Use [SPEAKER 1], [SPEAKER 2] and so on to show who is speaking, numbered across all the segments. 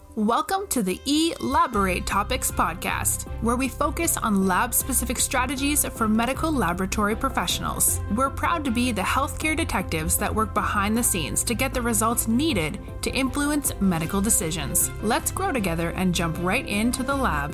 [SPEAKER 1] Welcome to the Elaborate Topics podcast, where we focus on lab-specific strategies for medical laboratory professionals. We're proud to be the healthcare detectives that work behind the scenes to get the results needed to influence medical decisions. Let's grow together and jump right into the lab.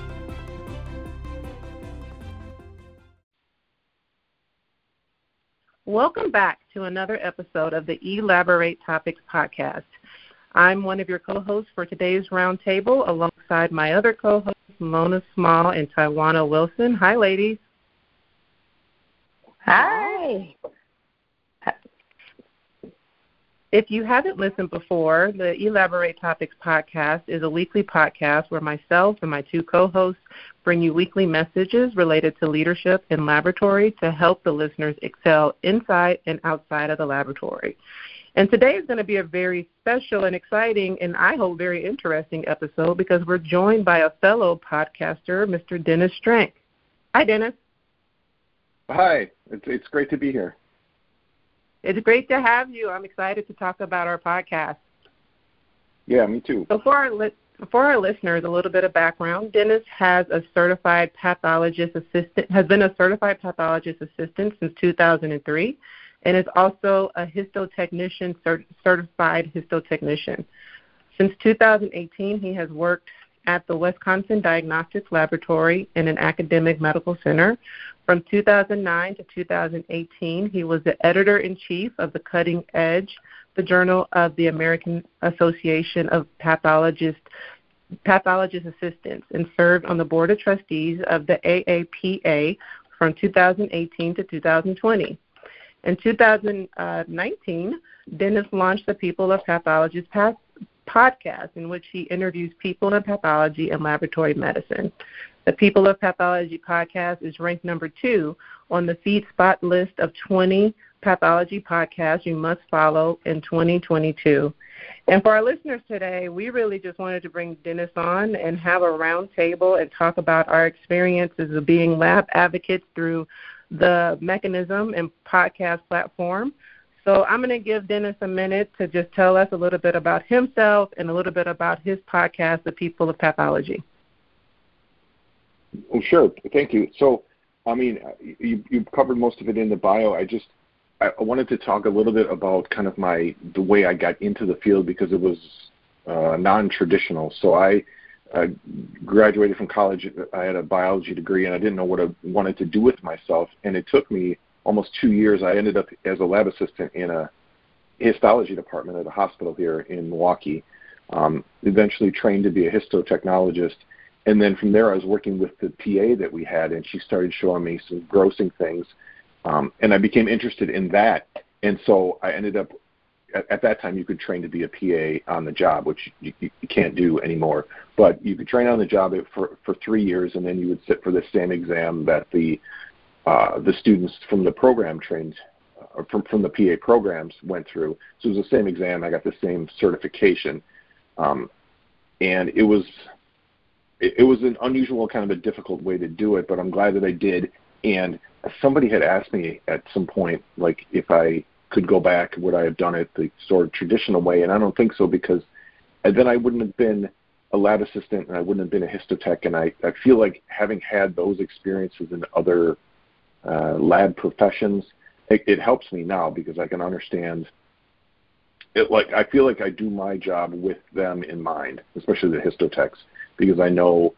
[SPEAKER 2] Welcome back to another episode of the Elaborate Topics podcast. I'm one of your co-hosts for today's roundtable alongside my other co-hosts, Mona Small and Tawana Wilson. Hi, ladies.
[SPEAKER 3] Hi.
[SPEAKER 2] If you haven't listened before, the Elaborate Topics podcast is a weekly podcast where myself and my two co-hosts bring you weekly messages related to leadership in laboratory to help the listeners excel inside and outside of the laboratory. And today is going to be a very special and exciting and I hope very interesting episode because we're joined by a fellow podcaster, Mr. Dennis Strank. Hi, Dennis.
[SPEAKER 4] Hi. It's great to be here.
[SPEAKER 2] It's great to have you. I'm excited to talk about our podcast.
[SPEAKER 4] Yeah, me too.
[SPEAKER 2] So for our listeners, a little bit of background. Dennis has been a certified pathologist assistant since 2003. And is also a histotechnician, certified histotechnician. Since 2018, he has worked at the Wisconsin Diagnostics Laboratory in an academic medical center. From 2009 to 2018, he was the editor-in-chief of The Cutting Edge, the Journal of the American Association of Pathologist Assistants, and served on the board of trustees of the AAPA from 2018 to 2020. In 2019, Dennis launched the People of Pathology podcast, in which he interviews people in pathology and laboratory medicine. The People of Pathology podcast is ranked number 2 on the FeedSpot list of 20 pathology podcasts you must follow in 2022. And for our listeners today, we really just wanted to bring Dennis on and have a round table and talk about our experiences of being lab advocates through the Mechanism and podcast platform. So I'm going to give Dennis a minute to just tell us a little bit about himself and a little bit about his podcast, The People of Pathology.
[SPEAKER 4] Well, sure. Thank you. So, you've covered most of it in the bio. I wanted to talk a little bit about kind of the way I got into the field because it was non-traditional. So I graduated from college. I had a biology degree, and I didn't know what I wanted to do with myself. And it took me almost 2 years. I ended up as a lab assistant in a histology department at a hospital here in Milwaukee. Eventually trained to be a histotechnologist. And then from there, I was working with the PA that we had, and she started showing me some grossing things. And I became interested in that. And so I ended up, at that time, you could train to be a PA on the job, which you can't do anymore. But you could train on the job for 3 years, and then you would sit for the same exam that the students from the program trained, from the PA programs went through. So it was the same exam. I got the same certification. And it was an unusual, kind of a difficult way to do it, but I'm glad that I did. And somebody had asked me at some point, like, if I could go back, would I have done it the sort of traditional way? And I don't think so, because then I wouldn't have been a lab assistant and I wouldn't have been a histotech. And I feel like having had those experiences in other lab professions, it helps me now because I can understand it. Like, I feel like I do my job with them in mind, especially the histotechs, because I know,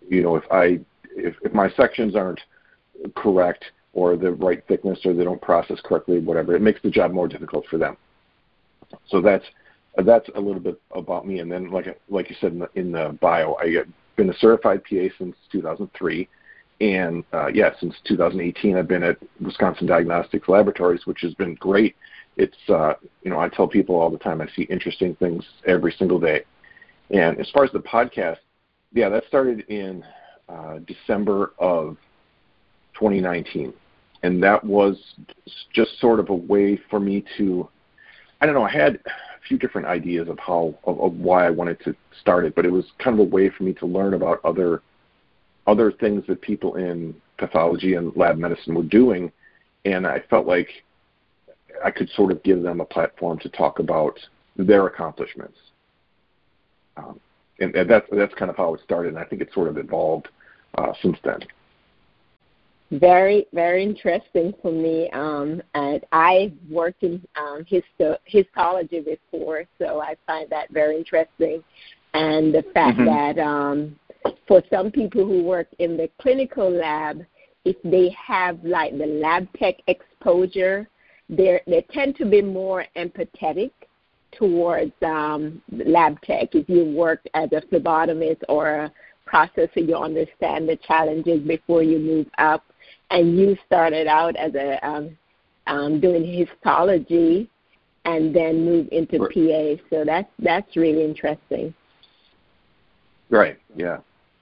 [SPEAKER 4] if my sections aren't correct or the right thickness or they don't process correctly, whatever, it makes the job more difficult for them. So that's a little bit about me. And then, like you said in the bio, I've been a certified PA since 2003. And, since 2018, I've been at Wisconsin Diagnostics Laboratories, which has been great. It's, I tell people all the time I see interesting things every single day. And as far as the podcast, that started in December of 2019. And that was just sort of a way for me to, I had a few different ideas of why I wanted to start it, but it was kind of a way for me to learn about other things that people in pathology and lab medicine were doing. And I felt like I could sort of give them a platform to talk about their accomplishments. And that's kind of how it started, and I think it's sort of evolved since then.
[SPEAKER 3] Very, very interesting for me. And I worked in histology before, so I find that very interesting. And the fact that for some people who work in the clinical lab, if they have like the lab tech exposure, they tend to be more empathetic towards lab tech. If you worked as a phlebotomist or a processor, you understand the challenges before you move up. And you started out as a doing histology and then moved into PA. So that's really interesting.
[SPEAKER 4] Right. Yeah.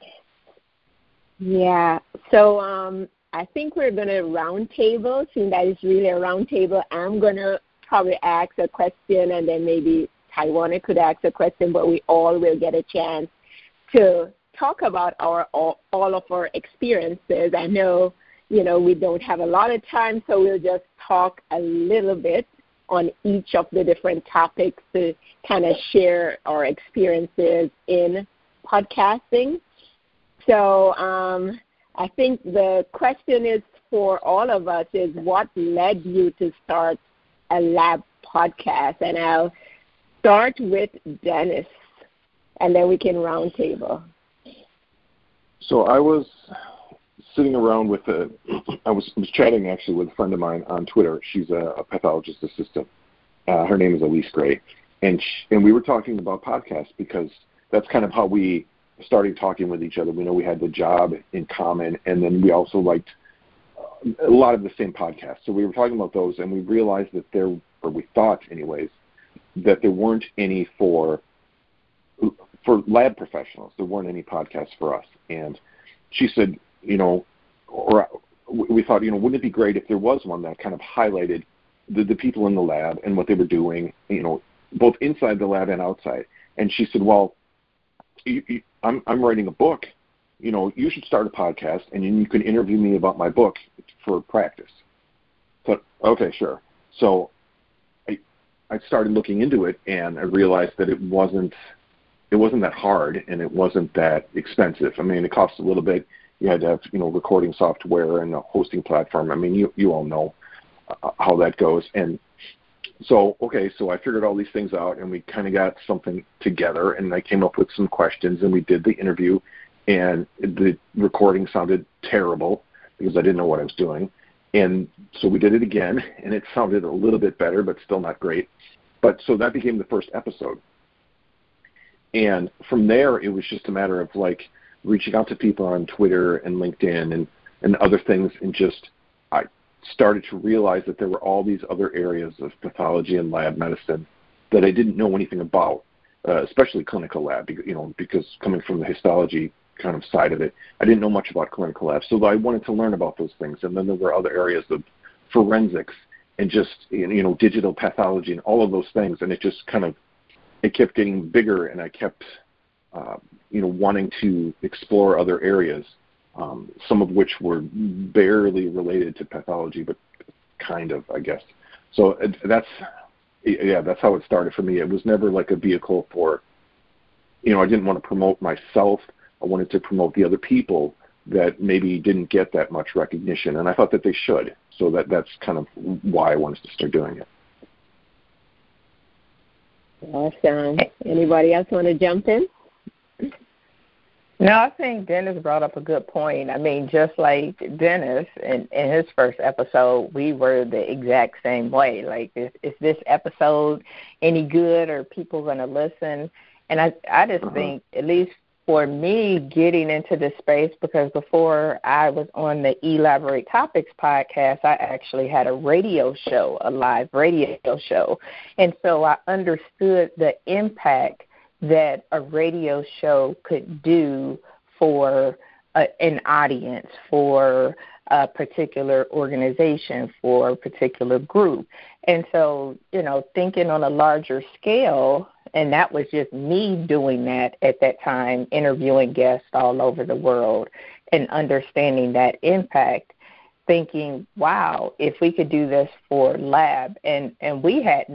[SPEAKER 3] Yeah. So I think we're going to round table. Seeing that it's really a round table, I'm going to probably ask a question, and then maybe Taiwana could ask a question, but we all will get a chance to talk about all of our experiences. I know, we don't have a lot of time, so we'll just talk a little bit on each of the different topics to kind of share our experiences in podcasting. So I think the question is for all of us is, what led you to start a lab podcast? And I'll start with Dennis, and then we can round table.
[SPEAKER 4] So I was sitting around I was chatting actually with a friend of mine on Twitter. She's a pathologist assistant. Her name is Elise Gray. And we were talking about podcasts because that's kind of how we started talking with each other. We know we had the job in common, and then we also liked a lot of the same podcasts. So we were talking about those, and we realized that we thought anyways, that there weren't any for lab professionals. There weren't any podcasts for us. And she said, or we thought, wouldn't it be great if there was one that kind of highlighted the people in the lab and what they were doing, both inside the lab and outside. And she said, well, I'm writing a book. You should start a podcast, and then you can interview me about my book for practice. So, okay, sure. So I started looking into it, and I realized that it wasn't that hard, and it wasn't that expensive. I mean, it costs a little bit. You had to have, recording software and a hosting platform. I mean, you all know how that goes. And so I figured all these things out, and we kind of got something together, and I came up with some questions, and we did the interview, and the recording sounded terrible because I didn't know what I was doing. And so we did it again, and it sounded a little bit better, but still not great. But so that became the first episode. And from there, it was just a matter of reaching out to people on Twitter and LinkedIn and other things, and I started to realize that there were all these other areas of pathology and lab medicine that I didn't know anything about, especially clinical lab, because coming from the histology kind of side of it, I didn't know much about clinical lab. So I wanted to learn about those things. And then there were other areas of forensics and just, digital pathology and all of those things. And it just it kept getting bigger, and I kept, wanting to explore other areas, some of which were barely related to pathology, but kind of, I guess. So that's how it started for me. It was never like a vehicle for, I didn't want to promote myself. I wanted to promote the other people that maybe didn't get that much recognition, and I thought that they should. So that's kind of why I wanted to start doing it.
[SPEAKER 3] Awesome. Anybody else want to jump in?
[SPEAKER 5] No, I think Dennis brought up a good point. I mean, just like Dennis in his first episode, we were the exact same way. Like, is this episode any good? Are people going to listen? And I just think, at least for me, getting into this space, because before I was on the Elaborate Topics podcast, I actually had a radio show, a live radio show. And so I understood the impact that a radio show could do for an audience, for a particular organization, for a particular group. And so, thinking on a larger scale, and that was just me doing that at that time, interviewing guests all over the world and understanding that impact, thinking, wow, if we could do this for lab, and we hadn't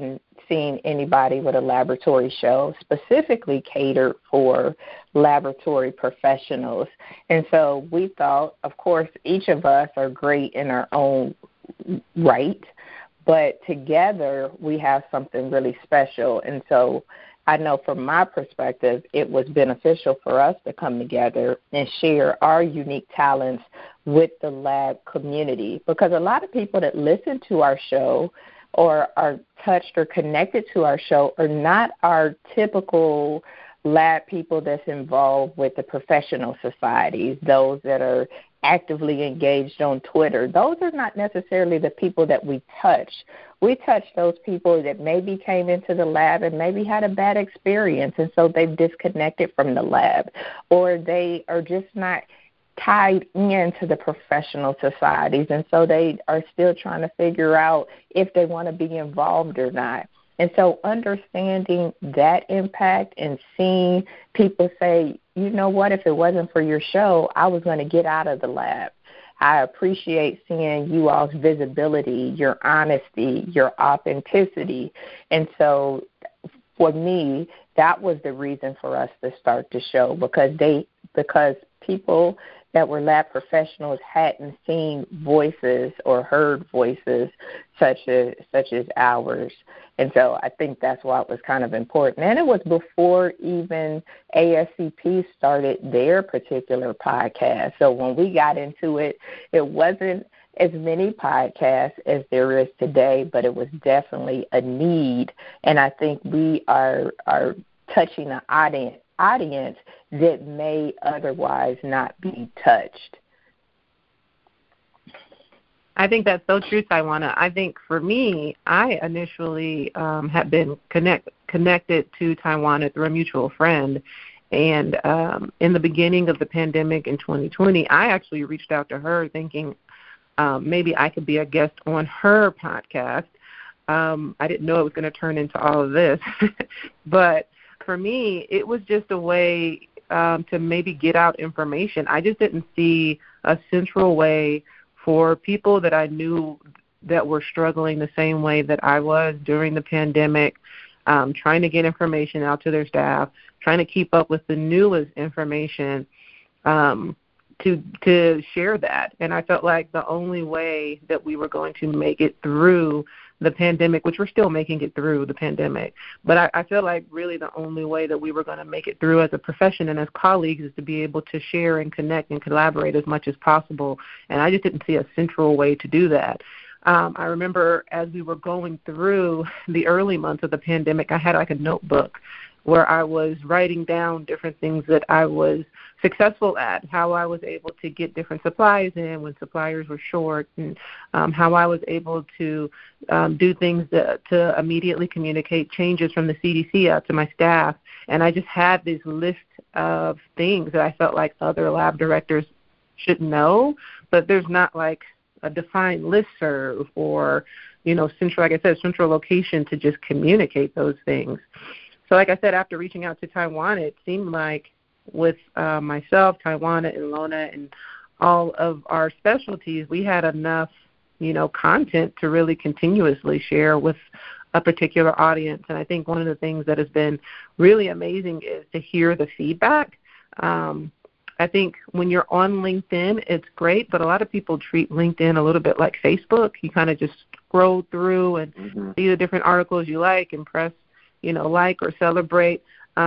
[SPEAKER 5] seen anybody with a laboratory show specifically catered for laboratory professionals. And so we thought, of course, each of us are great in our own right, but together we have something really special. And so I know from my perspective, it was beneficial for us to come together and share our unique talents with the lab community, because a lot of people that listen to our show or are touched or connected to our show are not our typical lab people that's involved with the professional societies, those that are actively engaged on Twitter. Those are not necessarily the people that we touch. We touch those people that maybe came into the lab and maybe had a bad experience, and so they've disconnected from the lab, or they are just not tied into the professional societies, and so they are still trying to figure out if they want to be involved or not. And so understanding that impact and seeing people say, you know what, if it wasn't for your show, I was going to get out of the lab. I appreciate seeing you all's visibility, your honesty, your authenticity. And so for me, that was the reason for us to start the show, because people that were lab professionals hadn't seen voices or heard voices such as ours. And so I think that's why it was kind of important. And it was before even ASCP started their particular podcast. So when we got into it, it wasn't as many podcasts as there is today, but it was definitely a need. And I think we are touching an audience that may otherwise not be touched.
[SPEAKER 2] I think that's so true, Tawana. I think for me, I initially had been connected to Tawana through a mutual friend. And in the beginning of the pandemic in 2020, I actually reached out to her thinking maybe I could be a guest on her podcast. I didn't know it was going to turn into all of this. But for me, it was just a way to maybe get out information. I just didn't see a central way for people that I knew that were struggling the same way that I was during the pandemic, trying to get information out to their staff, trying to keep up with the newest information, to share that. And I felt like the only way that we were going to make it through the pandemic, which we're still making it through the pandemic, but I feel like really the only way that we were going to make it through as a profession and as colleagues is to be able to share and connect and collaborate as much as possible. And I just didn't see a central way to do that. I remember as we were going through the early months of the pandemic, I had like a notebook where I was writing down different things that I was successful at, how I was able to get different supplies in when suppliers were short, and how I was able to do things to immediately communicate changes from the CDC out to my staff. And I just had this list of things that I felt like other lab directors should know, but there's not like a defined listserv or, central, like I said, central location to just communicate those things. So like I said, after reaching out to Tawana, it seemed like with myself, Tawana, and Lona, and all of our specialties, we had enough, content to really continuously share with a particular audience. And I think one of the things that has been really amazing is to hear the feedback. I think when you're on LinkedIn, it's great, but a lot of people treat LinkedIn a little bit like Facebook. You kind of just scroll through and see the different articles you like and press like or celebrate.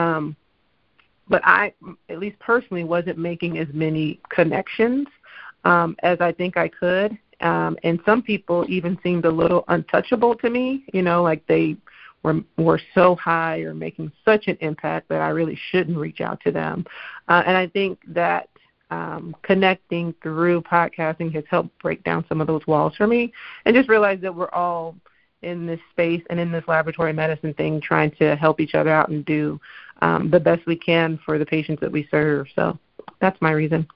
[SPEAKER 2] But I, at least personally, wasn't making as many connections as I think I could. And some people even seemed a little untouchable to me, like they were so high or making such an impact that I really shouldn't reach out to them. And I think that connecting through podcasting has helped break down some of those walls for me and just realize that we're all in this space and in this laboratory medicine thing trying to help each other out and do the best we can for the patients that we serve. So that's my reason.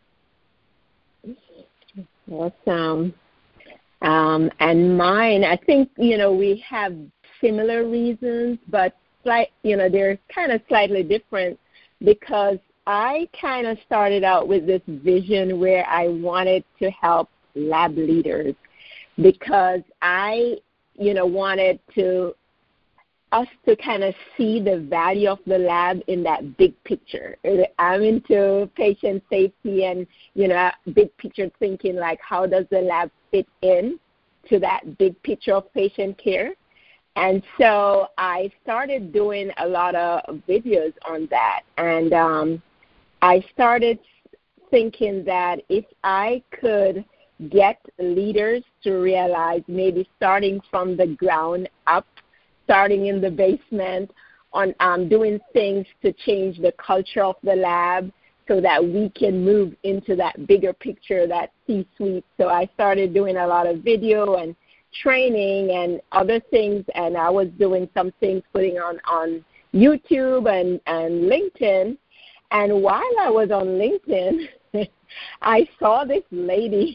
[SPEAKER 3] Awesome. And mine, I think, we have similar reasons, but they're kind of slightly different because I kind of started out with this vision where I wanted to help lab leaders because I wanted to us to kind of see the value of the lab in that big picture. I'm into patient safety and, big picture thinking, like how does the lab fit in to that big picture of patient care? And so I started doing a lot of videos on that. And I started thinking that if I could get leaders to realize, maybe starting from the ground up, starting in the basement, on doing things to change the culture of the lab so that we can move into that bigger picture, that C-suite. So I started doing a lot of video and training and other things, and I was doing some things, putting on YouTube and LinkedIn. And while I was on LinkedIn, I saw this lady.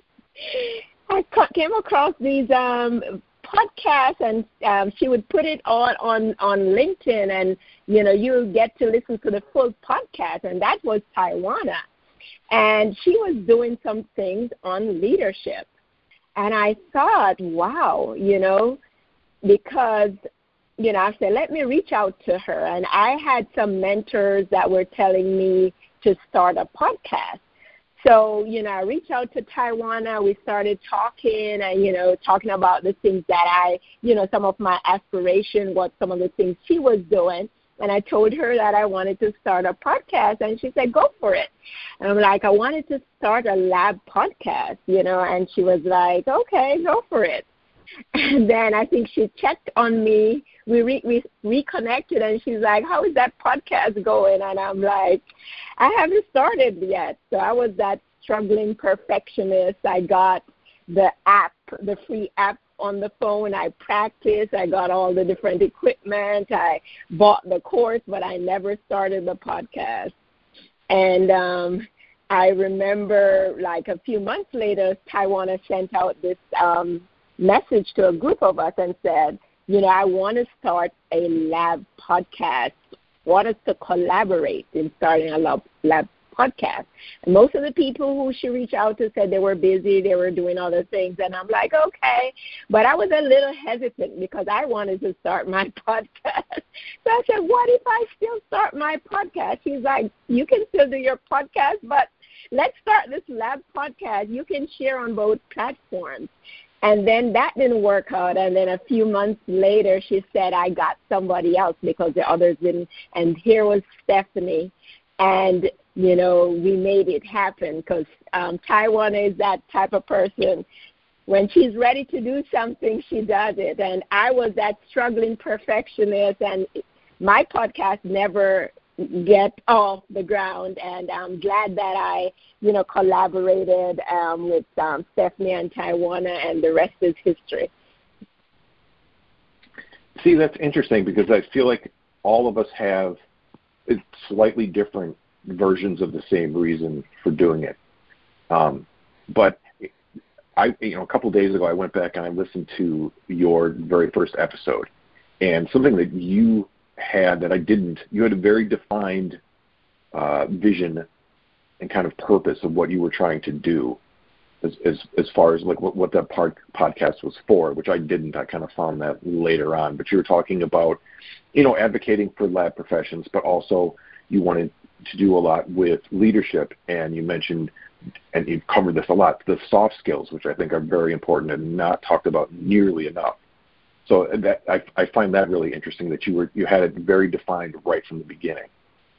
[SPEAKER 3] I came across these podcasts, and she would put it on LinkedIn, and you get to listen to the full podcast, and that was Taiwana. And she was doing some things on leadership. And I thought, wow, because, I said, let me reach out to her. And I had some mentors that were telling me to start a podcast. So, I reached out to Taiwana. We started talking and, talking about the things that some of my aspiration, what some of the things she was doing. And I told her that I wanted to start a podcast, and she said, go for it. And I'm like, I wanted to start a lab podcast, and she was like, okay, go for it. And then I think she checked on me. We reconnected, and she's like, how is that podcast going? And I'm like, I haven't started yet. So I was that struggling perfectionist. I got the app, the free app on the phone. I practiced. I got all the different equipment. I bought the course, but I never started the podcast. And I remember, like, a few months later, Taiwana sent out this message to a group of us and said, I want to start a lab podcast. Want us to collaborate in starting a lab podcast. And most of the people who she reached out to said they were busy, they were doing other things, and I'm like, okay. But I was a little hesitant because I wanted to start my podcast. So I said, what if I still start my podcast? She's like, you can still do your podcast, but let's start this lab podcast. You can share on both platforms. And then that didn't work out. And then a few months later, she said, I got somebody else because the others didn't. And here was Stephanie. And, we made it happen because Taiwana is that type of person. When she's ready to do something, she does it. And I was that struggling perfectionist, and my podcast never get off the ground. And I'm glad that I, collaborated with Stephanie and Taiwana, and the rest is history.
[SPEAKER 4] See, that's interesting because I feel like all of us have slightly different versions of the same reason for doing it. But a couple of days ago, I went back and I listened to your very first episode, and something that you had that I didn't. You had a very defined vision and kind of purpose of what you were trying to do, as far as like what that podcast was for, which I didn't. I kind of found that later on. But you were talking about, advocating for lab professions, but also you wanted to do a lot with leadership, and you mentioned, and you've covered this a lot, the soft skills, which I think are very important and not talked about nearly enough. So that I find that really interesting that you had it very defined right from the beginning.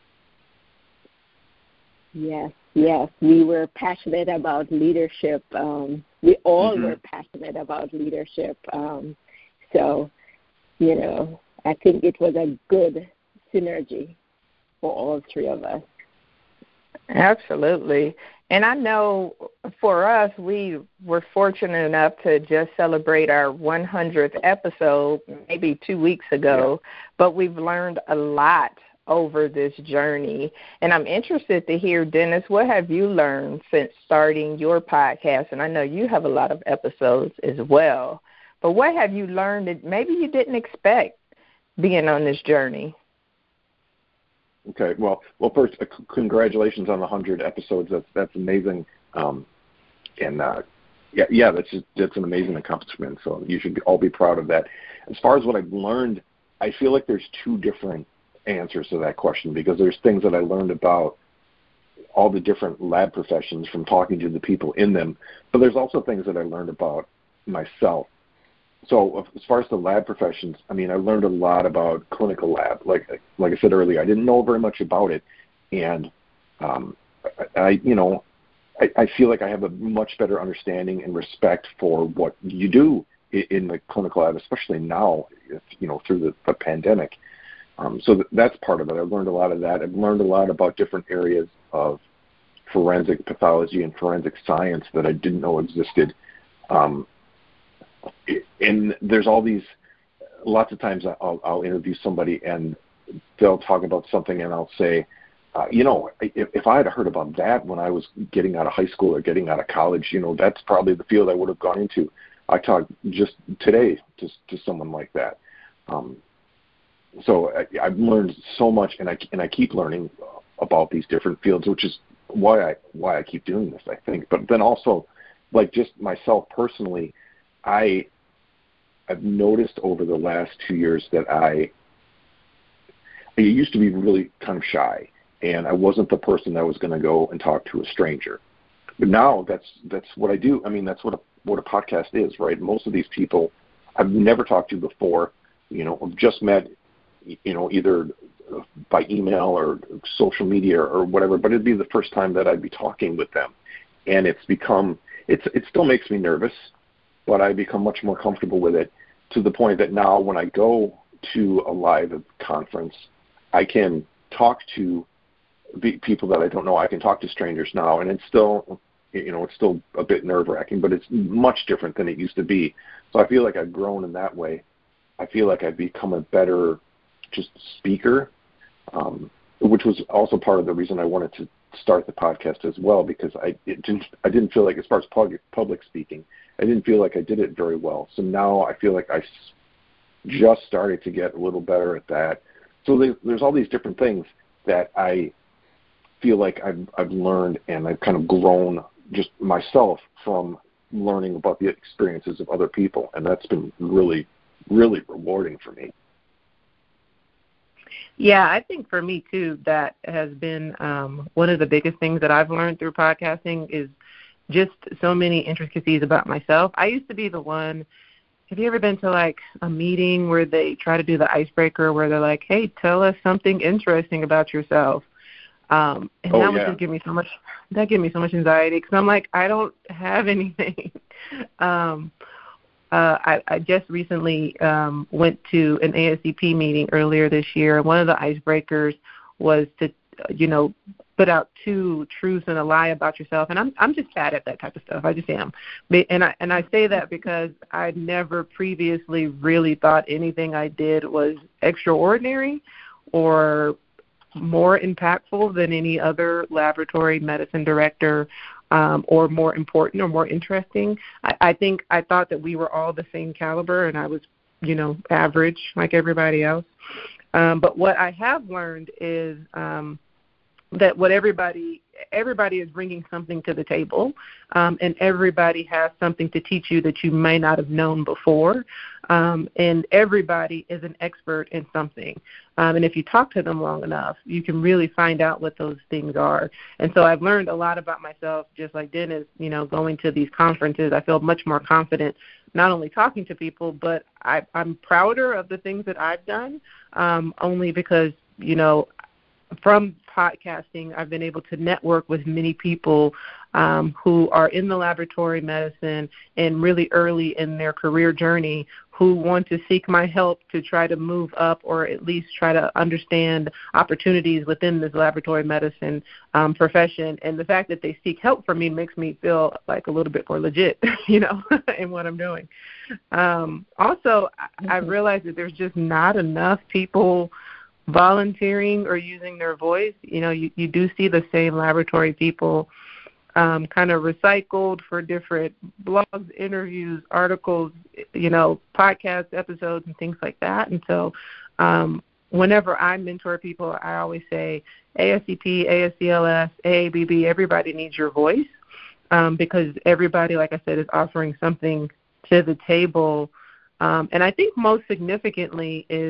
[SPEAKER 3] Yes, we were passionate about leadership. We all were passionate about leadership. So, I think it was a good synergy for all three of us.
[SPEAKER 5] Absolutely. And I know for us, we were fortunate enough to just celebrate our 100th episode maybe 2 weeks ago, but we've learned a lot over this journey. And I'm interested to hear, Dennis, what have you learned since starting your podcast? And I know you have a lot of episodes as well, but what have you learned that maybe you didn't expect being on this journey?
[SPEAKER 4] Okay. Well, first, congratulations on the 100 episodes. That's amazing. That's an amazing accomplishment. So you should all be proud of that. As far as what I've learned I feel like there's two different answers to that question, because there's things that I learned about all the different lab professions from talking to the people in them, but there's also things that I learned about myself. So as far as the lab professions, I mean, I learned a lot about clinical lab. Like I said earlier, I didn't know very much about it, and I feel like I have a much better understanding and respect for what you do in the clinical lab, especially now, through the pandemic. So that's part of it. I've learned a lot of that. I've learned a lot about different areas of forensic pathology and forensic science that I didn't know existed. And there's all these, lots of times I'll interview somebody and they'll talk about something and I'll say, if I had heard about that when I was getting out of high school or getting out of college, that's probably the field I would have gone into. I talked just today to someone like that. So I've learned so much, and I keep learning about these different fields, which is why I keep doing this, I think. But then also, like just myself personally, I've noticed over the last 2 years that I used to be really kind of shy, and I wasn't the person that was going to go and talk to a stranger. But now that's what I do. I mean, that's what a podcast is, right? Most of these people I've never talked to before, I've just met, either by email or social media or whatever, but it'd be the first time that I'd be talking with them. And it still makes me nervous, but I become much more comfortable with it, to the point that now when I go to a live conference, I can talk to people that I don't know. I can talk to strangers now, and it's still a bit nerve-wracking, but it's much different than it used to be. So I feel like I've grown in that way. I feel like I've become a better just speaker, which was also part of the reason I wanted to start the podcast as well, because I didn't feel like, as far as public speaking, I didn't feel like I did it very well. So now I feel like I just started to get a little better at that. So there's all these different things that I feel like I've learned, and I've kind of grown just myself from learning about the experiences of other people, and that's been really, really rewarding for me.
[SPEAKER 2] Yeah, I think for me too, that has been one of the biggest things that I've learned through podcasting is just so many intricacies about myself. I used to be the one. Have you ever been to like a meeting where they try to do the icebreaker, where they're like, "Hey, tell us something interesting about yourself"? And that would just give me so much. That gave me so much anxiety, because I'm like, I don't have anything. I just recently went to an ASCP meeting earlier this year. One of the icebreakers was to, put out 2 truths and a lie about yourself. And I'm just bad at that type of stuff. I just am. And I say that because I never previously really thought anything I did was extraordinary or more impactful than any other laboratory medicine director, or more important or more interesting. I think I thought that we were all the same caliber, and I was, average like everybody else. But what I have learned is that what everybody is bringing something to the table, and everybody has something to teach you that you may not have known before, and everybody is an expert in something. And if you talk to them long enough, you can really find out what those things are. And so I've learned a lot about myself, just like Dennis, going to these conferences. I feel much more confident not only talking to people, but I'm prouder of the things that I've done, only because, from podcasting, I've been able to network with many people who are in the laboratory medicine and really early in their career journey, who want to seek my help to try to move up, or at least try to understand opportunities within this laboratory medicine profession. And the fact that they seek help from me makes me feel like a little bit more legit, in what I'm doing. Also, I've realized that there's just not enough people volunteering or using their voice. You do see the same laboratory people kind of recycled for different blogs, interviews, articles, podcast episodes and things like that. And so whenever I mentor people, I always say ASCP, ASCLS, AABB, everybody needs your voice, because everybody, like I said, is offering something to the table. And I think most significantly is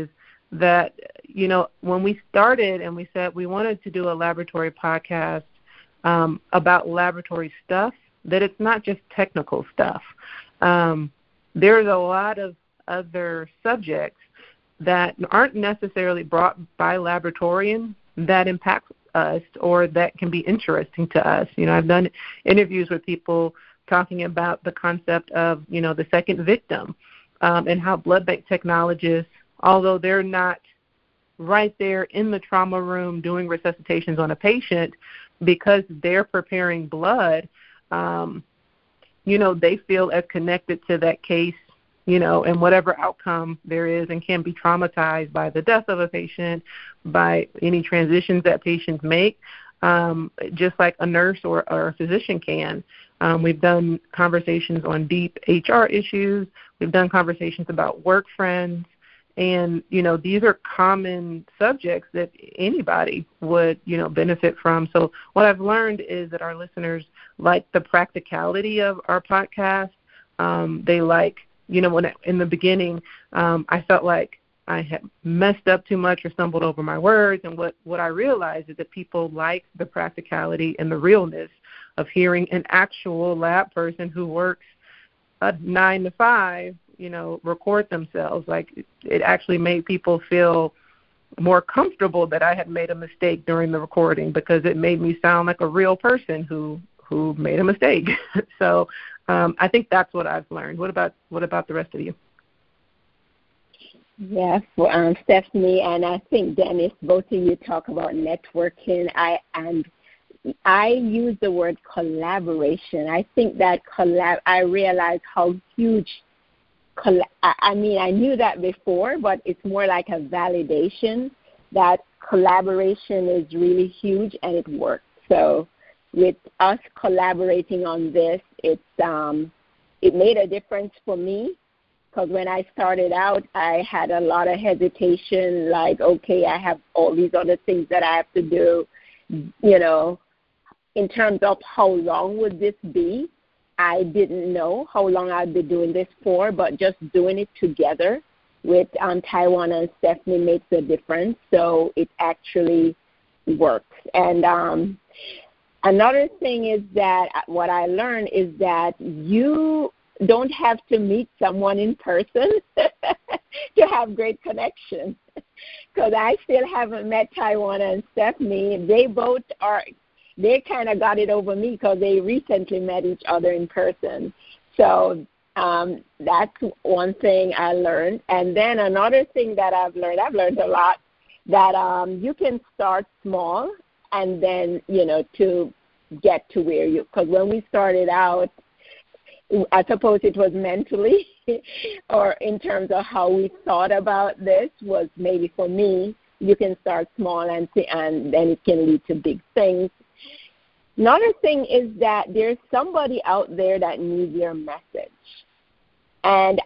[SPEAKER 2] that, you know, when we started and we said we wanted to do a laboratory podcast about laboratory stuff, that it's not just technical stuff. There's a lot of other subjects that aren't necessarily brought by laboratorians that impact us or that can be interesting to us. You know, I've done interviews with people talking about the concept of, you know, the second victim, and how blood bank technologists, although they're not right there in the trauma room doing resuscitations on a patient, because they're preparing blood, you know, they feel as connected to that case, you know, and whatever outcome there is, and can be traumatized by the death of a patient, by any transitions that patients make, just like a nurse or a physician can. We've done conversations on deep HR issues. We've done conversations about work friends. And, you know, these are common subjects that anybody would, you know, benefit from. So what I've learned is that our listeners like the practicality of our podcast. They like, you know, when in the beginning, I felt like I had messed up too much or stumbled over my words. And what I realized is that people like the practicality and the realness of hearing an actual lab person who works a 9 to 5, you know, record themselves. Like, it actually made people feel more comfortable that I had made a mistake during the recording, because it made me sound like a real person who made a mistake. So I think that's what I've learned. What about the rest of you?
[SPEAKER 3] Yes, well, Stephanie, and I think Dennis, both of you talk about networking. I use the word collaboration. I think that I realize how huge. I mean, I knew that before, but it's more like a validation that collaboration is really huge and it works. So with us collaborating on this, it made a difference for me, because when I started out, I had a lot of hesitation, like, okay, I have all these other things that I have to do, you know, in terms of how long would this be. I didn't know how long I'd be doing this for, but just doing it together with Taiwan and Stephanie makes a difference. So it actually works. And another thing is that what I learned is that you don't have to meet someone in person to have great connection. Because I still haven't met Taiwan and Stephanie. They kind of got it over me because they recently met each other in person. So that's one thing I learned. And then another thing that I've learned a lot, that you can start small and then, you know, to get to where because when we started out, I suppose it was mentally or in terms of how we thought about this was maybe for me, you can start small and then it can lead to big things. Another thing is that there's somebody out there that needs your message. And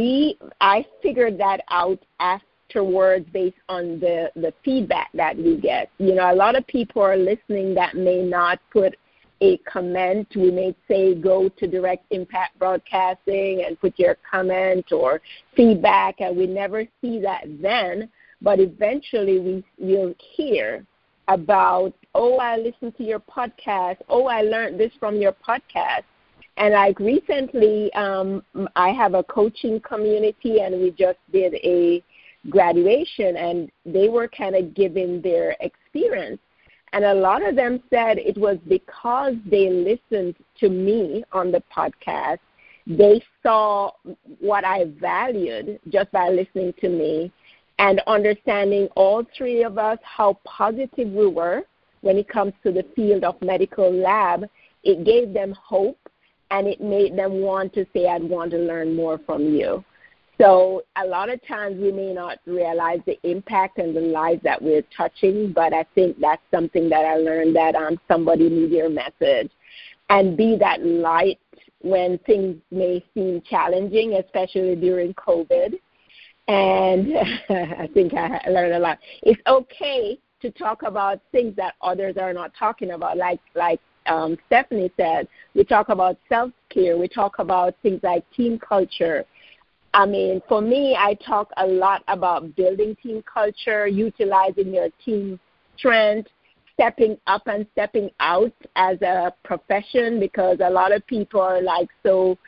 [SPEAKER 3] I figured that out afterwards based on the feedback that we get. You know, a lot of people are listening that may not put a comment. We may say go to Direct Impact Broadcasting and put your comment or feedback, and we never see that then. But eventually we'll hear about, oh, I listened to your podcast. Oh, I learned this from your podcast. And like recently, I have a coaching community, and we just did a graduation, and they were kind of giving their experience. And a lot of them said it was because they listened to me on the podcast. They saw what I valued just by listening to me, and understanding all three of us how positive we were when it comes to the field of medical lab. It gave them hope, and it made them want to say, I'd want to learn more from you. So a lot of times we may not realize the impact and the lives that we're touching, but I think that's something that I learned, that somebody needs your message, and be that light when things may seem challenging, especially during COVID. And I think I learned a lot. It's okay to talk about things that others are not talking about. Like Stephanie said, we talk about self-care. We talk about things like team culture. I mean, for me, I talk a lot about building team culture, utilizing your team strength, stepping up and stepping out as a profession, because a lot of people are like so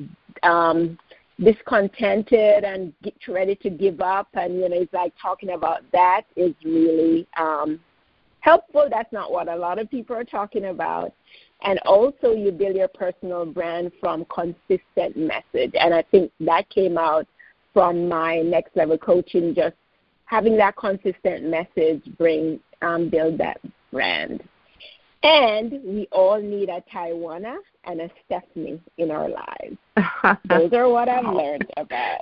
[SPEAKER 3] discontented and ready to give up, and it's like talking about that is really helpful. That's not what a lot of people are talking about. And also you build your personal brand from consistent message, and I think that came out from my next level coaching, just having that consistent message build that brand. And we all need a Tawana and a Stephanie in our lives. Those are what I've learned about.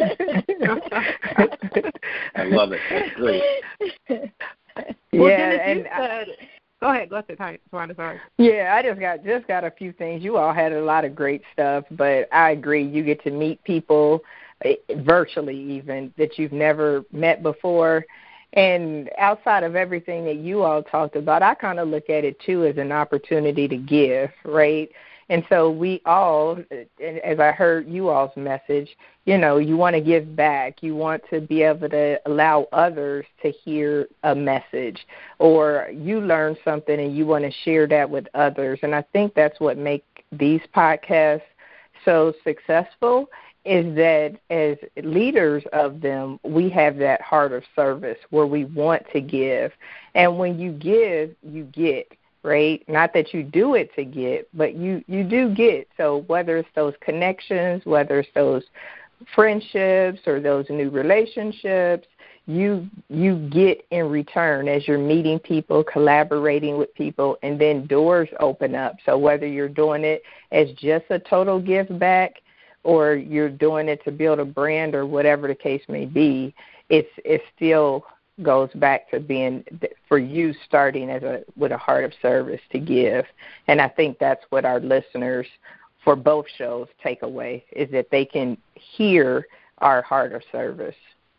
[SPEAKER 4] I love it. That's great.
[SPEAKER 2] Well,
[SPEAKER 5] yeah,
[SPEAKER 2] go ahead, Tawana, sorry.
[SPEAKER 5] Yeah, I just got a few things. You all had a lot of great stuff, but I agree. You get to meet people virtually even that you've never met before. And outside of everything that you all talked about, I kind of look at it, too, as an opportunity to give, right? And so we all, as I heard you all's message, you want to give back. You want to be able to allow others to hear a message, or you learn something and you want to share that with others. And I think that's what makes these podcasts so successful, is that as leaders of them, we have that heart of service where we want to give. And when you give, you get, right? Not that you do it to get, but you do get. So whether it's those connections, whether it's those friendships or those new relationships, you get in return as you're meeting people, collaborating with people, and then doors open up. So whether you're doing it as just a total give back, or you're doing it to build a brand, or whatever the case may be, it still goes back to being, for you, starting with a heart of service to give. And I think that's what our listeners for both shows take away, is that they can hear our heart of service.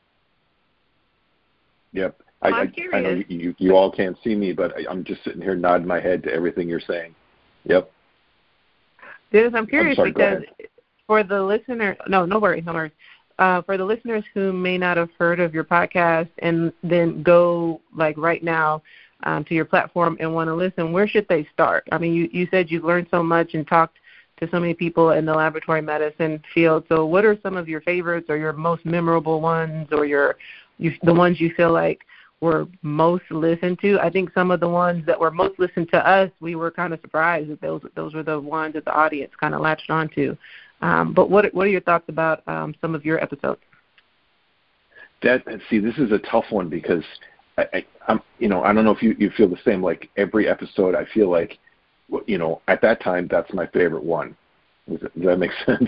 [SPEAKER 4] Yep. I know you all can't see me, but I'm just sitting here nodding my head to everything you're saying. Yep.
[SPEAKER 2] Dennis, I'm curious,
[SPEAKER 4] sorry,
[SPEAKER 2] because for the listener, no worries. For the listeners who may not have heard of your podcast and then go like right now to your platform and want to listen, where should they start? I mean, you said you've learned so much and talked to so many people in the laboratory medicine field. So what are some of your favorites or your most memorable ones, or the ones you feel like were most listened to? I think some of the ones that were most listened to us, we were kind of surprised that those were the ones that the audience kind of latched onto. But what are your thoughts about some of your episodes?
[SPEAKER 4] This is a tough one, because I'm I don't know if you feel the same. Like every episode, I feel like, at that time, that's my favorite one. Does that make sense?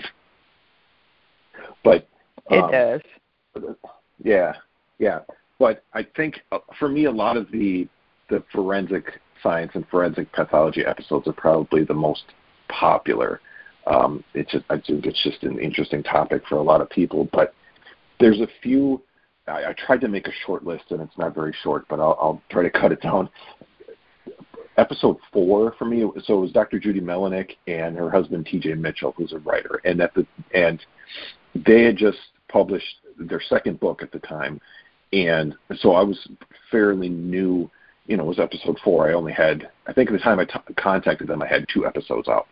[SPEAKER 4] But
[SPEAKER 5] it does.
[SPEAKER 4] Yeah. But I think for me, a lot of the forensic science and forensic pathology episodes are probably the most popular. I think it's just an interesting topic for a lot of people. But there's a few. I tried to make a short list, and it's not very short, but I'll try to cut it down. Episode 4 for me, so it was Dr. Judy Melinek and her husband T.J. Mitchell, who's a writer, and they had just published their second book at the time, and so I was fairly new. It was episode 4. I think at the time I contacted them, I had 2 episodes out.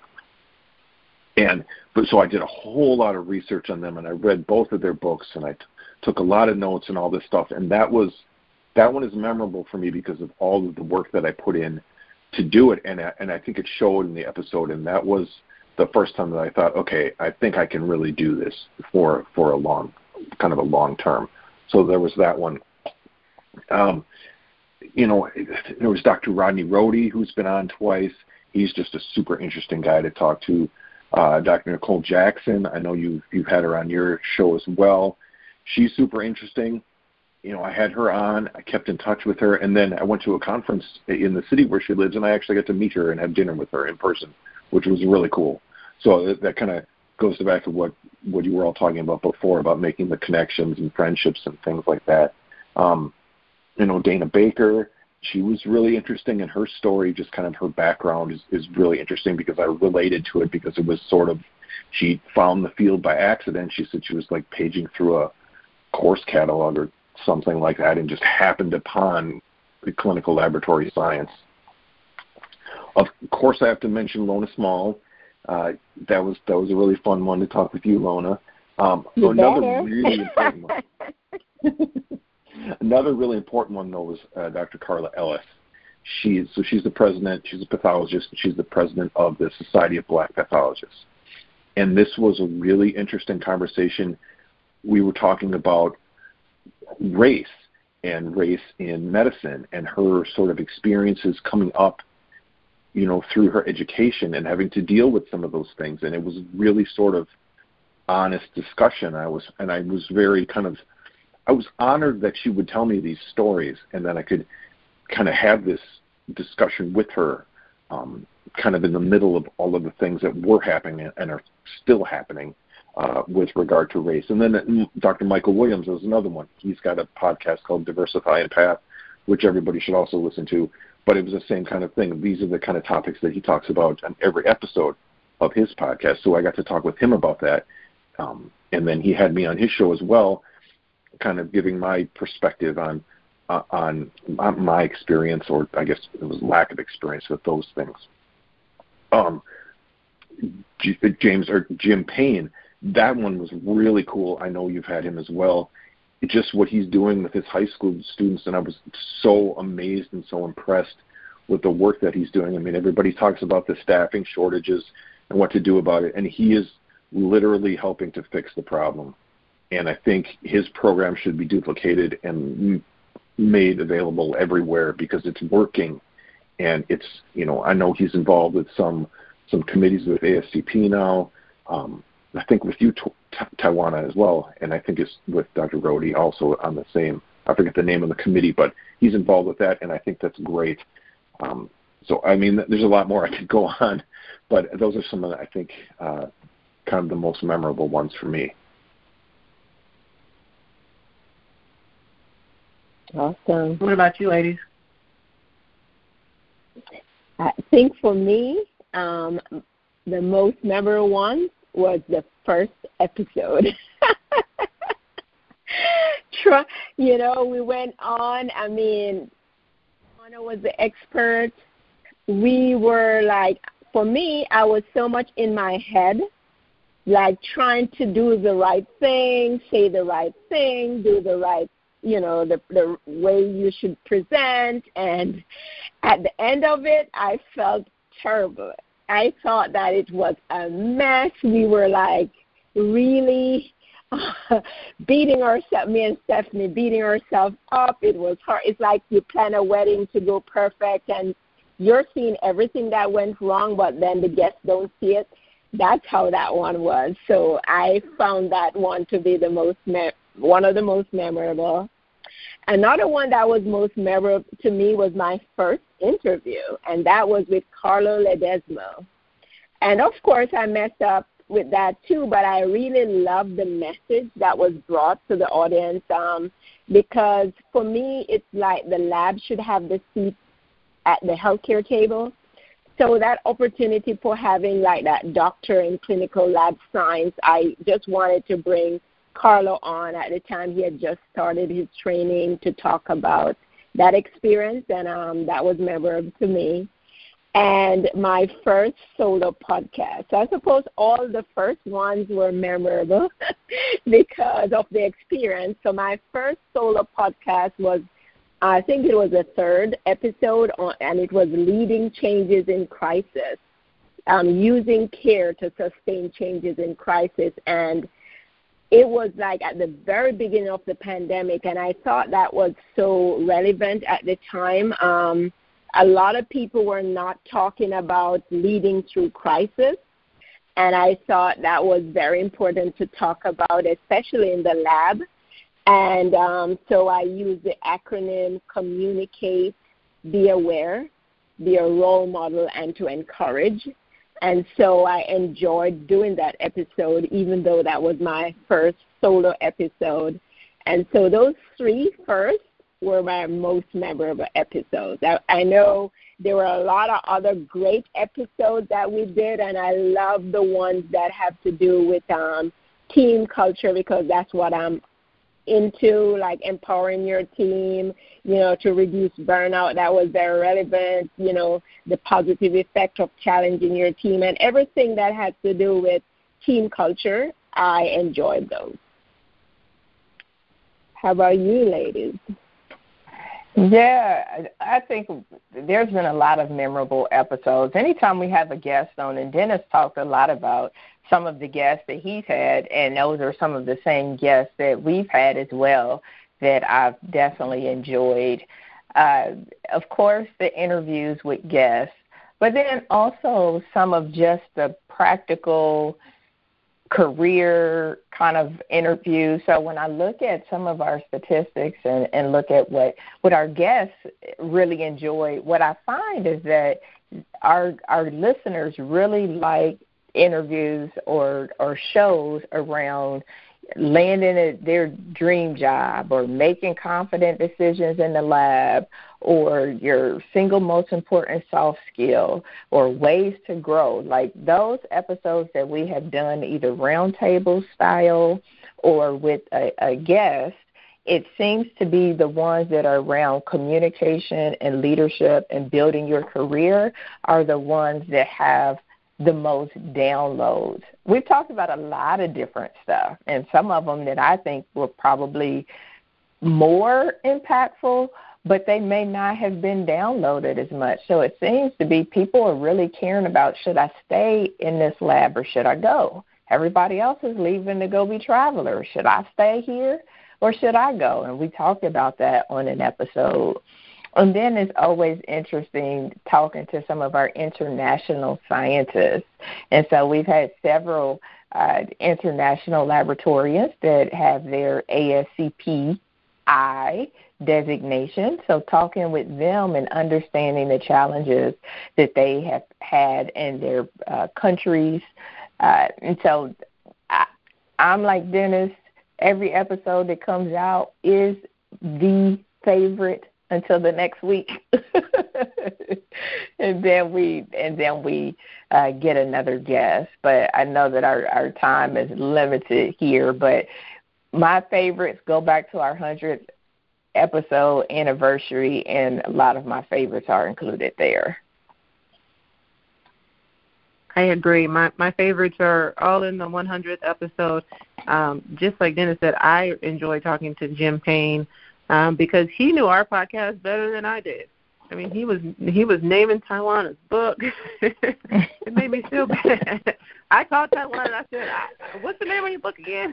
[SPEAKER 4] So I did a whole lot of research on them, and I read both of their books, and I took a lot of notes and all this stuff. And that one is memorable for me because of all of the work that I put in to do it, and I think it showed in the episode. And that was the first time that I thought, okay, I think I can really do this for a long term. So there was that one. There was Dr. Rodney Rohde, who's been on twice. He's just a super interesting guy to talk to. Dr. Nicole Jackson, I know you've had her on your show as well. She's super interesting. I had her on. I kept in touch with her, and then I went to a conference in the city where she lives, and I actually got to meet her and have dinner with her in person, which was really cool. So that kind of goes back to what you were all talking about before, about making the connections and friendships and things like that. Dana Baker, she was really interesting, and her story, just kind of her background is really interesting, because I related to it, because it was sort of she found the field by accident. She said she was like paging through a course catalog or something like that and just happened upon the clinical laboratory science. Of course, I have to mention Lona Small. That was a really fun one to talk with you, Lona. Another really important one. Another really important one, though, was Dr. Carla Ellis. She's the president. She's a pathologist. She's the president of the Society of Black Pathologists. And this was a really interesting conversation. We were talking about race and race in medicine and her sort of experiences coming up, through her education and having to deal with some of those things. And it was really sort of honest discussion. I was very I was honored that she would tell me these stories and then I could kind of have this discussion with her kind of in the middle of all of the things that were happening and are still happening with regard to race. And then Dr. Michael Williams is another one. He's got a podcast called Diversify and Path, which everybody should also listen to. But it was the same kind of thing. These are the kind of topics that he talks about on every episode of his podcast. So I got to talk with him about that. And then he had me on his show as well, kind of giving my perspective on my experience, or I guess it was lack of experience with those things. Jim Payne, that one was really cool. I know you've had him as well. Just what he's doing with his high school students, and I was so amazed and so impressed with the work that he's doing. I mean, everybody talks about the staffing shortages and what to do about it, and he is literally helping to fix the problem. And I think his program should be duplicated and made available everywhere because it's working. And it's, I know he's involved with some committees with ASCP now. I think with you, Tawana, as well, and I think it's with Dr. Rhodey also on the same, I forget the name of the committee, but he's involved with that, and I think that's great. So, I mean, there's a lot more I could go on, but those are some of the, I think, kind of the most memorable ones for me.
[SPEAKER 3] Awesome.
[SPEAKER 2] What about you, ladies?
[SPEAKER 3] I think for me, the most memorable one was the first episode. We went on. I mean, Anna was the expert. We were like, for me, I was so much in my head, like trying to do the right thing, say the right thing, do the right, the way you should present. And at the end of it, I felt terrible. I thought that it was a mess. We were like really beating ourselves, me and Stephanie, beating ourselves up. It was hard. It's like you plan a wedding to go perfect and you're seeing everything that went wrong, but then the guests don't see it. That's how that one was. So I found that one to be one of the most memorable. Another one that was most memorable to me was my first interview, and that was with Carlo Ledesma. And, of course, I messed up with that too, but I really loved the message that was brought to the audience because, for me, it's like the lab should have the seat at the healthcare table. So that opportunity for having, like, that doctor in clinical lab science, I just wanted to bring Carlo on. At the time he had just started his training to talk about that experience, and that was memorable to me. And my first solo podcast. So I suppose all the first ones were memorable because of the experience. So my first solo podcast was, I think it was the third episode, and it was Leading Changes in Crisis, using care to sustain changes in crisis. And it was like at the very beginning of the pandemic, and I thought that was so relevant at the time. A lot of people were not talking about leading through crisis, and I thought that was very important to talk about, especially in the lab. And so I used the acronym Communicate, Be Aware, Be a Role Model, and to Encourage. And so I enjoyed doing that episode, even though that was my first solo episode. And so those three first were my most memorable episodes. I know there were a lot of other great episodes that we did, and I love the ones that have to do with team culture, because that's what I'm into, like empowering your team, to reduce burnout. That was very relevant, the positive effect of challenging your team, and everything that has to do with team culture. I enjoyed those. How about you, ladies?
[SPEAKER 5] Yeah, I think there's been a lot of memorable episodes. Anytime we have a guest on, and Dennis talked a lot about some of the guests that he's had, and those are some of the same guests that we've had as well that I've definitely enjoyed. Of course, the interviews with guests, but then also some of just the practical career kind of interviews. So when I look at some of our statistics and look at what our guests really enjoy, what I find is that our listeners really like interviews or shows around landing their dream job, or making confident decisions in the lab, or your single most important soft skill, or ways to grow. Like those episodes that we have done either roundtable style or with a guest, it seems to be the ones that are around communication and leadership and building your career are the ones that have the most downloads. We've talked about a lot of different stuff, and some of them that I think were probably more impactful, but they may not have been downloaded as much. So it seems to be people are really caring about, should I stay in this lab or should I go? Everybody else is leaving to go be travelers. Should I stay here or should I go? And we talked about that on an episode. And then it's always interesting talking to some of our international scientists. And so we've had several international laboratorians that have their ASCPI designation. So talking with them and understanding the challenges that they have had in their countries. And so I'm like Dennis, every episode that comes out is the favorite until the next week. and then we get another guest. But I know that our time is limited here, but my favorites go back to our 100th episode anniversary, and a lot of my favorites are included there.
[SPEAKER 2] I agree. My favorites are all in the 100th episode. Just like Dennis said, I enjoy talking to Jim Payne because he knew our podcast better than I did. I mean, he was naming Taiwan his book. It made me feel bad. I called Taiwan and I said, "What's the name of your book again?"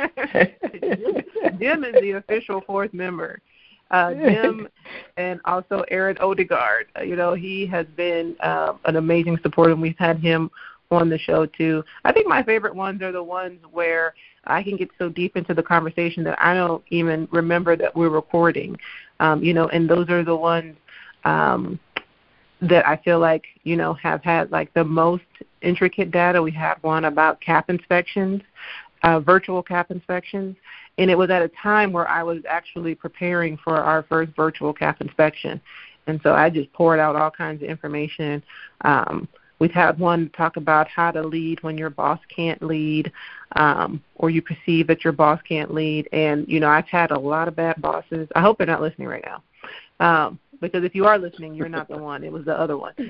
[SPEAKER 2] Jim is the official fourth member. Jim and also Aaron Odegaard. He has been an amazing supporter, and we've had him on the show too. I think my favorite ones are the ones where I can get so deep into the conversation that I don't even remember that we're recording. And those are the ones that I feel like, have had like the most intricate data. We had one about cap inspections, virtual cap inspections. And it was at a time where I was actually preparing for our first virtual cap inspection. And so I just poured out all kinds of information. We've had one talk about how to lead when your boss can't lead, or you perceive that your boss can't lead. And, I've had a lot of bad bosses. I hope they're not listening right now. Because if you are listening, you're not the one. It was the other one.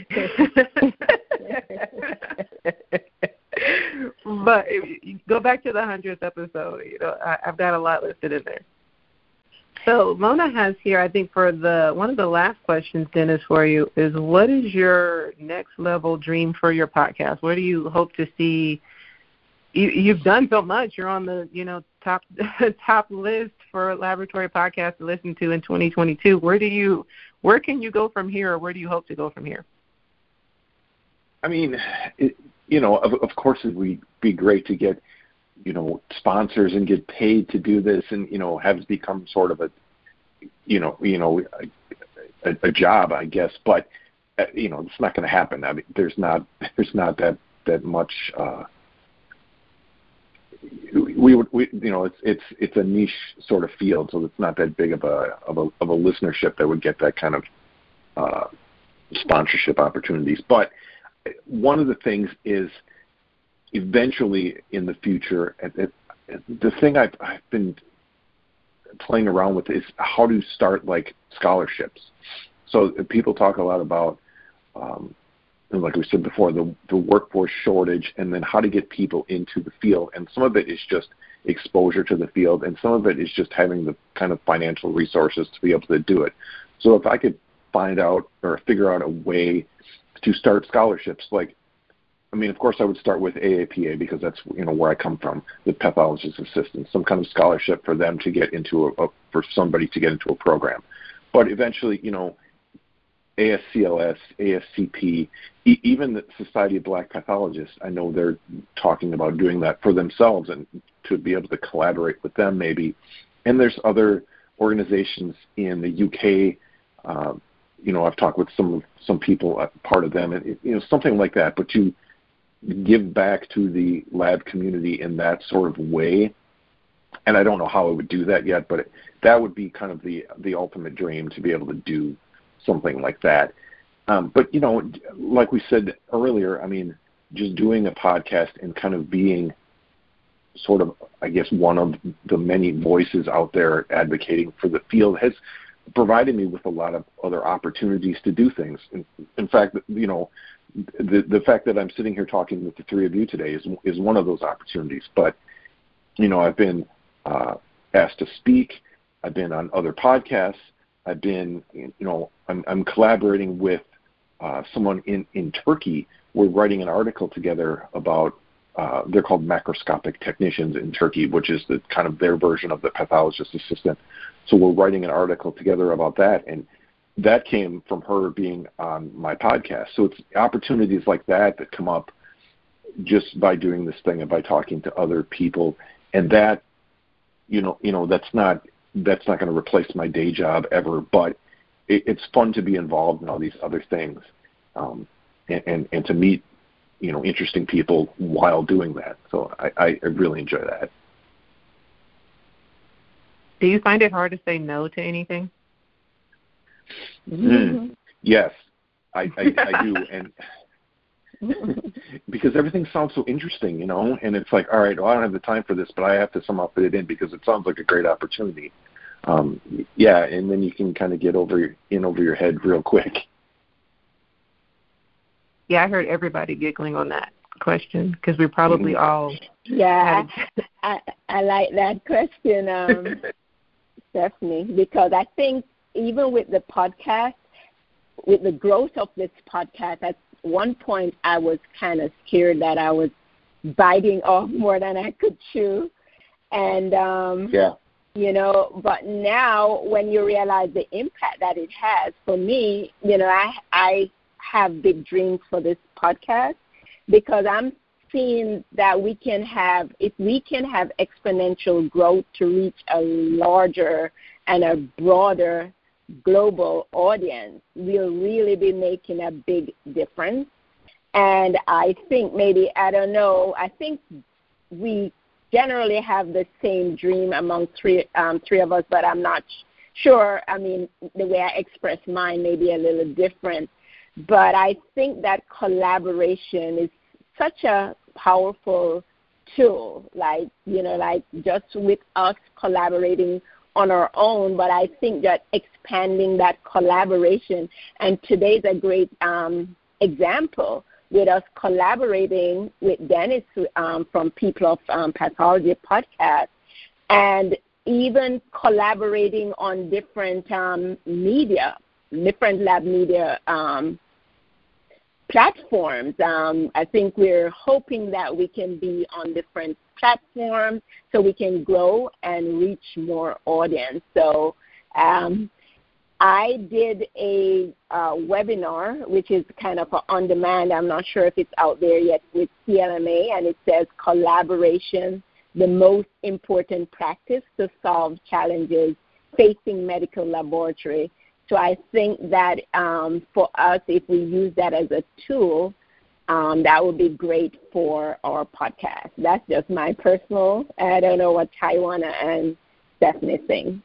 [SPEAKER 2] But if you go back to the 100th episode, I've got a lot listed in there. So Mona has here, I think, for one of the last questions, Dennis, for you is, what is your next level dream for your podcast? Where do you hope to see? You've done so much. You're on the top list for laboratory podcasts to listen to in 2022. Where can you go from here, or where do you hope to go from here?
[SPEAKER 4] I mean, of course it would be great to get, sponsors and get paid to do this, and have it become sort of a job, I guess. But it's not going to happen. I mean, there's not that much. it's a niche sort of field, so it's not that big of a listenership that would get that kind of sponsorship opportunities. But one of the things is eventually in the future, the thing I've been playing around with is how to start like scholarships. So people talk a lot about, like we said before, the workforce shortage, and then how to get people into the field. And some of it is just exposure to the field, and some of it is just having the kind of financial resources to be able to do it. So if I could find out or figure out a way to start scholarships, like, I mean, of course, I would start with AAPA because that's where I come from, the pathologist assistant, some kind of scholarship for them to get into for somebody to get into a program. But eventually, ASCLS, ASCP, even the Society of Black Pathologists, I know they're talking about doing that for themselves and to be able to collaborate with them maybe. And there's other organizations in the UK. I've talked with some people, part of them, and something like that. But to give back to the lab community in that sort of way, and I don't know how I would do that yet, but that would be kind of the ultimate dream, to be able to do something like that. But like we said earlier, I mean, just doing a podcast and kind of being sort of, I guess, one of the many voices out there advocating for the field has provided me with a lot of other opportunities to do things. In fact, the fact that I'm sitting here talking with the three of you today is one of those opportunities. But I've been asked to speak. I've been on other podcasts. I've been, I'm collaborating with someone in Turkey. We're writing an article together about, they're called macroscopic technicians in Turkey, which is the kind of their version of the pathologist assistant. So we're writing an article together about that, and that came from her being on my podcast. So it's opportunities like that come up just by doing this thing and by talking to other people, and that, that's not going to replace my day job ever, but it's fun to be involved in all these other things, and to meet, interesting people while doing that. So I really enjoy that.
[SPEAKER 2] Do you find it hard to say no to anything?
[SPEAKER 4] Yes, I do, and because everything sounds so interesting, and it's like, all right, well, I don't have the time for this, but I have to somehow fit it in because it sounds like a great opportunity. And then you can kind of get over your head real quick.
[SPEAKER 2] Yeah, I heard everybody giggling on that question because we probably all.
[SPEAKER 3] Yeah, I like that question, Stephanie, because I think even with the podcast, with the growth of this podcast, at one point I was kind of scared that I was biting off more than I could chew. And, but now when you realize the impact that it has, for me, I have big dreams for this podcast because I'm seeing that if we can have exponential growth to reach a larger and a broader global audience, we'll really be making a big difference. And I think I think we generally have the same dream among three of us, but I'm not sure. I mean, the way I express mine may be a little different. But I think that collaboration is such a powerful tool, like just with us collaborating on our own, but I think that expanding that collaboration, and today's a great example with us collaborating with Dennis from People of Pathology podcast, and even collaborating on different different lab media platforms. I think we're hoping that we can be on different platforms so we can grow and reach more audience. So I did a webinar, which is kind of on demand. I'm not sure if it's out there yet, with CLMA, and it says Collaboration, the most important practice to solve challenges facing medical laboratory. So I think that for us, if we use that as a tool that would be great for our podcast. That's just my personal. I don't know what Tawana and Stephanie think.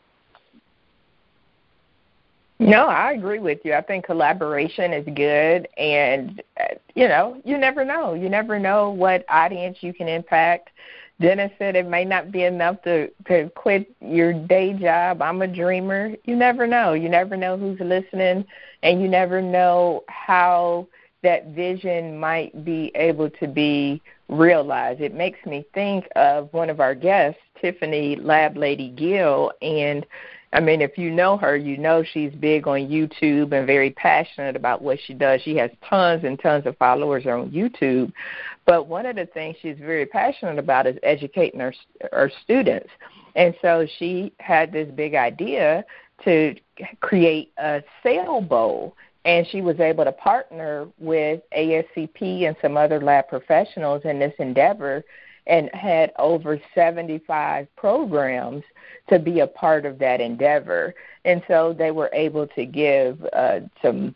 [SPEAKER 5] No, I agree with you. I think collaboration is good, and, you never know. You never know what audience you can impact. Dennis said it may not be enough to quit your day job. I'm a dreamer. You never know. You never know who's listening, and you never know how that vision might be able to be realized. It makes me think of one of our guests, Tiffany Lab Lady Gill, and I mean, if you know her, you know she's big on YouTube and very passionate about what she does. She has tons and tons of followers on YouTube. But one of the things she's very passionate about is educating her students. And so she had this big idea to create a sale bowl. And she was able to partner with ASCP and some other lab professionals in this endeavor and had over 75 programs to be a part of that endeavor. And so they were able to give a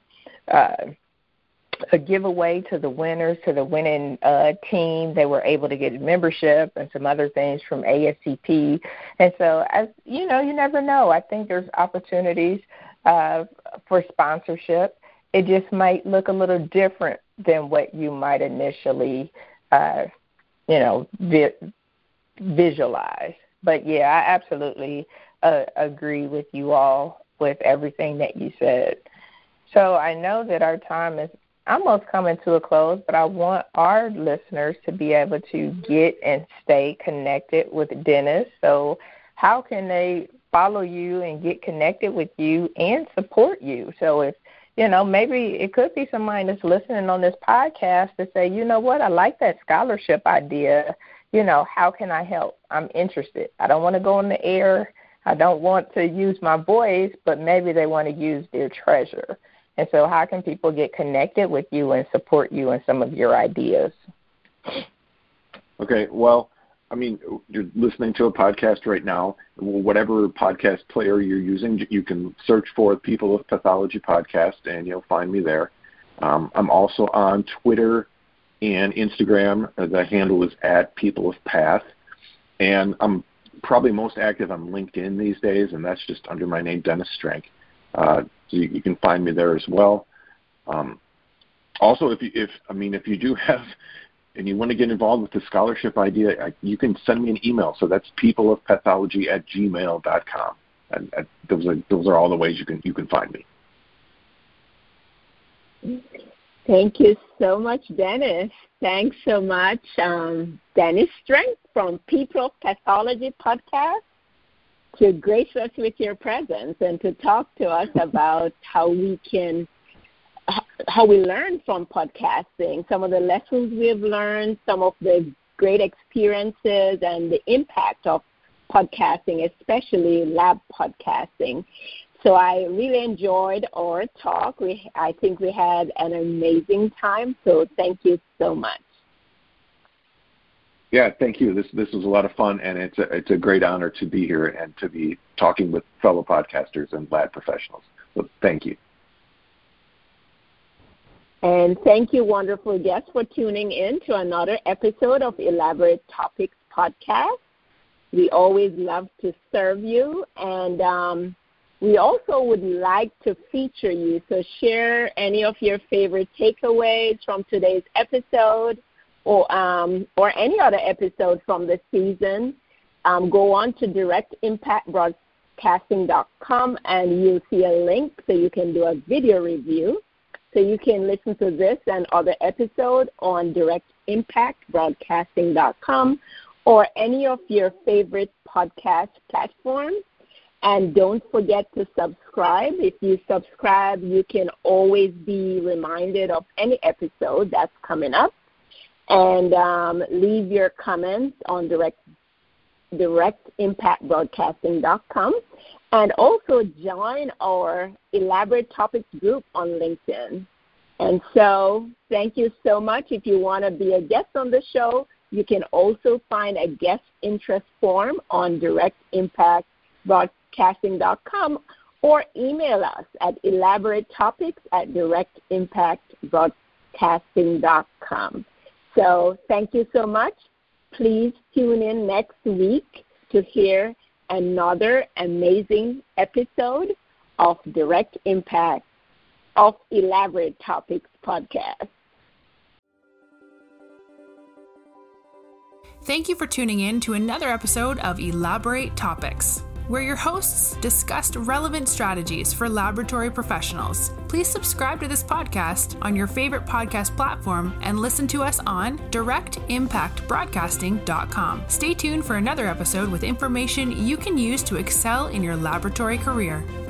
[SPEAKER 5] giveaway to the winners, to the winning team. They were able to get membership and some other things from ASCP. And so, you never know. I think there's opportunities for sponsorship. It just might look a little different than what you might initially visualize. But, yeah, I absolutely agree with you all with everything that you said. So I know that our time is almost coming to a close, but I want our listeners to be able to get and stay connected with Dennis. So how can they follow you and get connected with you and support you? So if, maybe it could be somebody that's listening on this podcast to say, you know what, I like that scholarship idea. How can I help? I'm interested. I don't want to go on the air. I don't want to use my voice, but maybe they want to use their treasure. And so how can people get connected with you and support you in some of your ideas?
[SPEAKER 4] Okay, well, I mean, you're listening to a podcast right now. Whatever podcast player you're using, you can search for People of Pathology Podcast, and you'll find me there. I'm also on Twitter and Instagram. The handle is @PeopleOfPath. And I'm probably most active on LinkedIn these days, and that's just under my name, Dennis Strank. So you can find me there as well. Also, if you do have and you want to get involved with the scholarship idea, you can send me an email. So that's peopleofpathology@gmail.com. And those are all the ways you can find me.
[SPEAKER 3] Thank you so much, Dennis. Thanks so much, Dennis Strank from People of Pathology Podcast, to grace us with your presence and to talk to us about how we learn from podcasting, some of the lessons we've learned, some of the great experiences and the impact of podcasting, especially lab podcasting. So I really enjoyed our talk. I think we had an amazing time, so thank you so much.
[SPEAKER 4] Yeah, thank you. This was a lot of fun, and it's a great honor to be here and to be talking with fellow podcasters and lab professionals. So thank you.
[SPEAKER 3] And thank you, wonderful guests, for tuning in to another episode of Elaborate Topics Podcast. We always love to serve you, and we also would like to feature you. So share any of your favorite takeaways from today's episode or any other episode from the season. Go on to directimpactbroadcasting.com, and you'll see a link so you can do a video review. So you can listen to this and other episodes on directimpactbroadcasting.com or any of your favorite podcast platforms. And don't forget to subscribe. If you subscribe, you can always be reminded of any episode that's coming up. And leave your comments on directimpactbroadcasting.com. And also join our Elaborate Topics group on LinkedIn. And so thank you so much. If you want to be a guest on the show, you can also find a guest interest form on directimpactbroadcasting.com or email us at elaboratetopics@directimpactbroadcasting.com. broadcasting.com. So thank you so much. Please tune in next week to hear another amazing episode of Direct Impact of Elaborate Topics podcast.
[SPEAKER 1] Thank you for tuning in to another episode of Elaborate Topics, where your hosts discussed relevant strategies for laboratory professionals. Please subscribe to this podcast on your favorite podcast platform and listen to us on directimpactbroadcasting.com. Stay tuned for another episode with information you can use to excel in your laboratory career.